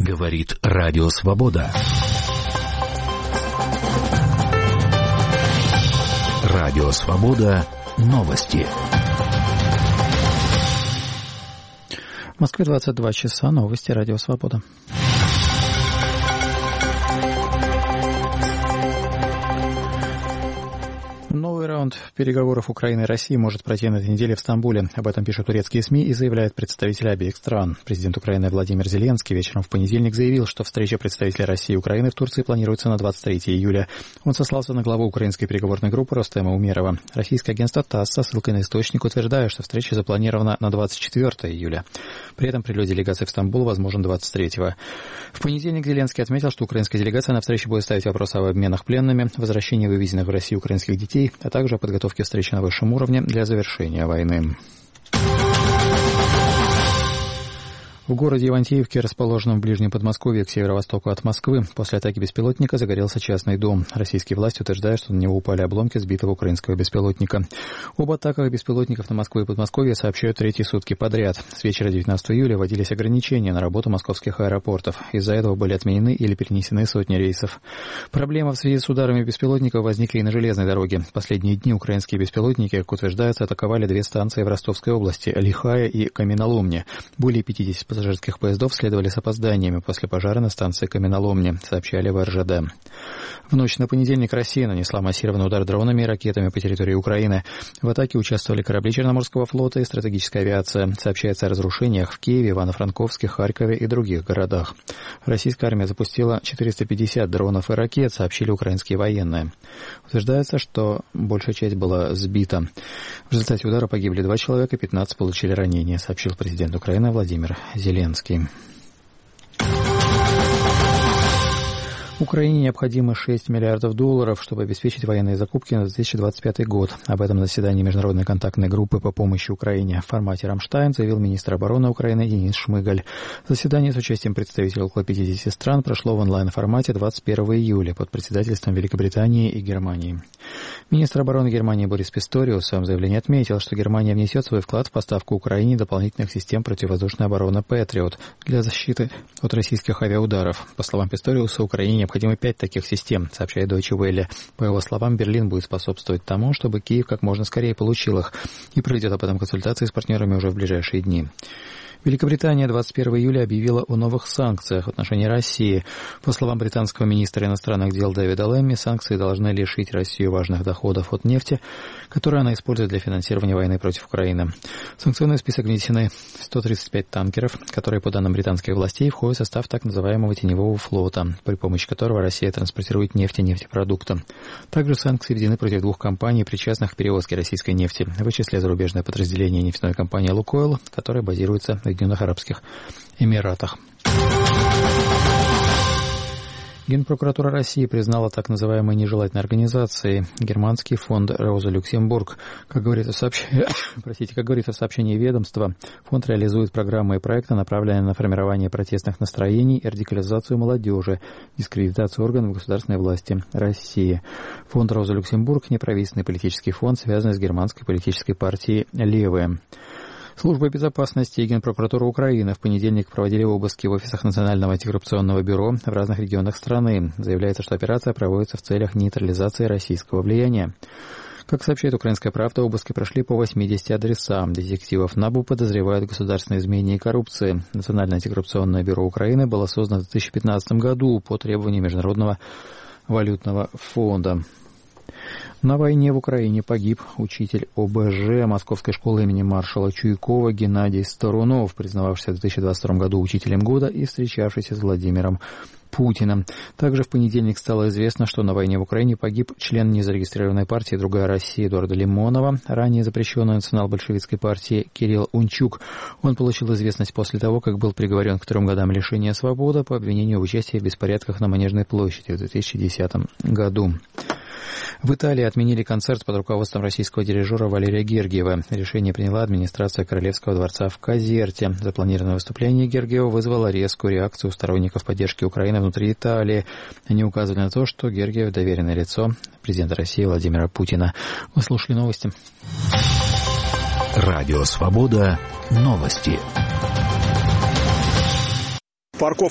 Говорит Радио Свобода. Радио Свобода. Новости. В Москве 22 часа. Новости Радио Свобода. Новый раунд переговоров Украины и России может пройти на этой неделе в Стамбуле. Об этом пишут турецкие СМИ и заявляют представители обеих стран. Президент Украины Владимир Зеленский вечером в понедельник заявил, что встреча представителей России и Украины в Турции планируется на 23 июля. Он сослался на главу украинской переговорной группы Рустема Умерова. Российское агентство ТАСС со ссылкой на источник утверждает, что встреча запланирована на 24 июля. При этом прилет делегации в Стамбул возможен 23-го. В понедельник Зеленский отметил, что украинская делегация на встрече будет ставить вопросы об обменах пленными, возвращении вывезенных в Россию украинских детей, а также о подготовке встречи на высшем уровне для завершения войны. В городе Ивантеевке, расположенном в Ближнем Подмосковье к северо-востоку от Москвы, после атаки беспилотника загорелся частный дом. Российские власти утверждают, что на него упали обломки сбитого украинского беспилотника. Об атаках беспилотников на Москву и Подмосковье сообщают третьи сутки подряд. С вечера 19 июля вводились ограничения на работу московских аэропортов. Из-за этого были отменены или перенесены сотни рейсов. Проблемы в связи с ударами беспилотников возникли и на железной дороге. В последние дни украинские беспилотники, как утверждается, атаковали две станции в Ростовской области – Лихая и Каменоломня. Более 50 пассажирских поездов следовали с опозданиями после пожара на станции Каменоломни, сообщали в РЖД. В ночь на понедельник Россия нанесла массированный удар дронами и ракетами по территории Украины. В атаке участвовали корабли Черноморского флота и стратегическая авиация. Сообщается о разрушениях в Киеве, Ивано-Франковске, Харькове и других городах. Российская армия запустила 450 дронов и ракет, сообщили украинские военные. Утверждается, что большая часть была сбита. В результате удара погибли 2 человека, 15 получили ранения, сообщил президент Украины Владимир Зеленский. Украине необходимо $6 миллиардов, чтобы обеспечить военные закупки на 2025 год. Об этом на заседании Международной контактной группы по помощи Украине в формате «Рамштайн» заявил министр обороны Украины Денис Шмыгаль. Заседание с участием представителей около 50 стран прошло в онлайн-формате 21 июля под председательством Великобритании и Германии. Министр обороны Германии Борис Писториус в своем заявлении отметил, что Германия внесет свой вклад в поставку Украине дополнительных систем противовоздушной обороны «Патриот» для защиты от российских авиаударов. По словам Писториуса, Украине необходимо 5 таких систем, сообщает Deutsche Welle. По его словам, Берлин будет способствовать тому, чтобы Киев как можно скорее получил их, и проведет об этом консультации с партнерами уже в ближайшие дни. Великобритания 21 июля объявила о новых санкциях в отношении России. По словам британского министра иностранных дел Дэвида Лэмми, санкции должны лишить Россию важных доходов от нефти, которые она использует для финансирования войны против Украины. В санкционный список внесены 135 танкеров, которые, по данным британских властей, входят в состав так называемого теневого флота, при помощи которого Россия транспортирует нефть и нефтепродукты. Также санкции введены против 2 компаний, причастных к перевозке российской нефти, в числе зарубежное подразделение нефтяной компании «Лукойл», которая базируется в Соединенных Арабских Эмиратах. Генпрокуратура России признала так называемой нежелательной организацией германский фонд «Роза Люксембург». Как говорится в сообщении ведомства, фонд реализует программы и проекты, направленные на формирование протестных настроений и радикализацию молодежи, дискредитацию органов государственной власти России. Фонд «Роза Люксембург» – неправительственный политический фонд, связанный с германской политической партией «Левые». Служба безопасности и Генпрокуратура Украины в понедельник проводили обыски в офисах Национального антикоррупционного бюро в разных регионах страны. Заявляется, что операция проводится в целях нейтрализации российского влияния. Как сообщает «Украинская правда», обыски прошли по 80 адресам. Детективов НАБУ подозревают в государственной измене и коррупции. Национальное антикоррупционное бюро Украины было создано в 2015 году по требованию Международного валютного фонда. На войне в Украине погиб учитель ОБЖ Московской школы имени маршала Чуйкова Геннадий Старунов, признававшийся в 2022 году учителем года и встречавшийся с Владимиром Путиным. Также в понедельник стало известно, что на войне в Украине погиб член незарегистрированной партии «Другая Россия» Эдуарда Лимонова, ранее запрещенной национал-большевистской партии Кирилл Унчук. Он получил известность после того, как был приговорен к 3 годам лишения свободы по обвинению в участии в беспорядках на Манежной площади в 2010 году. В Италии отменили концерт под руководством российского дирижера Валерия Гергиева. Решение приняла администрация Королевского дворца в Казерте. Запланированное выступление Гергиева вызвало резкую реакцию сторонников поддержки Украины внутри Италии. Они указывали на то, что Гергиев – доверенное лицо президента России Владимира Путина. Вы слушали новости. Радио «Свобода». Новости. Парковка